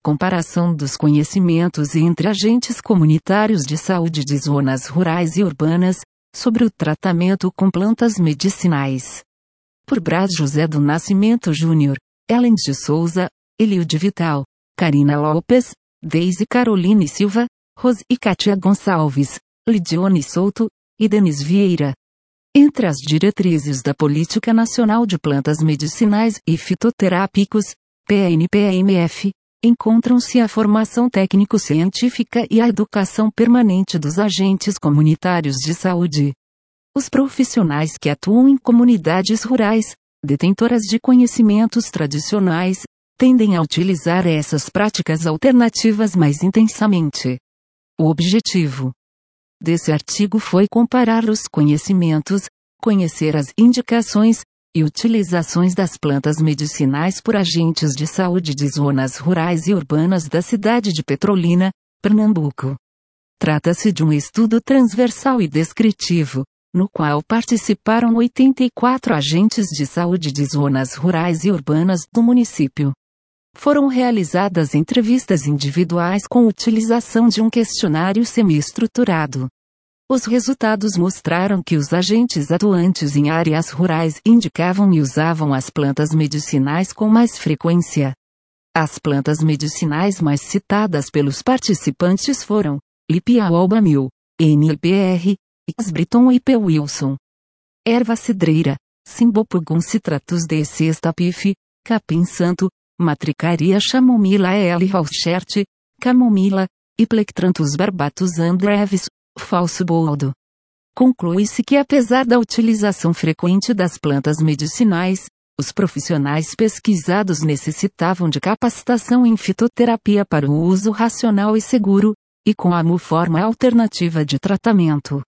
comparação dos conhecimentos entre agentes comunitários de saúde de zonas rurais e urbanas, sobre o tratamento com plantas medicinais. Por Braz José do Nascimento Júnior, Ellen de Souza, Eliude Vital, Karina Lopes, Deise Caroline Silva, Rose e Kátia Gonçalves, Lidione Souto, e Denise Vieira. Entre as diretrizes da Política Nacional de Plantas Medicinais e Fitoterápicos, PNPMF, encontram-se a formação técnico-científica e a educação permanente dos agentes comunitários de saúde. Os profissionais que atuam em comunidades rurais, detentoras de conhecimentos tradicionais, tendem a utilizar essas práticas alternativas mais intensamente. O objetivo desse artigo foi comparar os conhecimentos, conhecer as indicações e utilizações das plantas medicinais por agentes de saúde de zonas rurais e urbanas da cidade de Petrolina, Pernambuco. Trata-se de um estudo transversal e descritivo, no qual participaram 84 agentes de saúde de zonas rurais e urbanas do município. Foram realizadas entrevistas individuais com utilização de um questionário semi-estruturado. Os resultados mostraram que os agentes atuantes em áreas rurais indicavam e usavam as plantas medicinais com mais frequência. As plantas medicinais mais citadas pelos participantes foram Lipia albamil, NPR, Asbriton e P. Wilson. Erva cidreira, Simbopugum citratus de Cestapif, Capim santo, Matricaria chamomila L. Rauschert, camomila, e Plectranthus barbatus andrevis, falso boldo. Conclui-se que apesar da utilização frequente das plantas medicinais, os profissionais pesquisados necessitavam de capacitação em fitoterapia para o uso racional e seguro, e com a forma alternativa de tratamento.